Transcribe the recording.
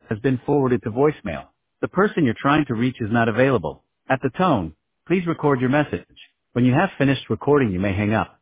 has been forwarded to voicemail. The person you're trying to reach is not available. At the tone, please record your message. When you have finished recording, you may hang up.